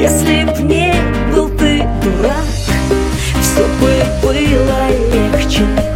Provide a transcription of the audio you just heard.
Если б не был ты дурак, все бы было легче.